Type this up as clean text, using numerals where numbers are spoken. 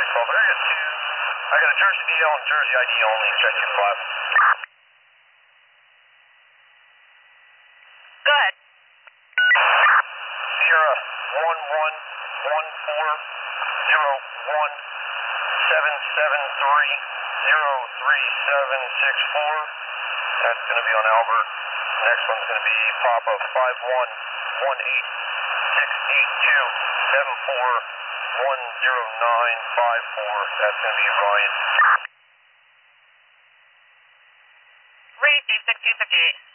Well, area 2, I got a Jersey DL and Jersey ID only, check your flat. Go ahead. Sierra 1111140773033764. That's going to be on Albert. Next one's going to be Papa 5118682741094. That's going to be Ryan. Radius 6258.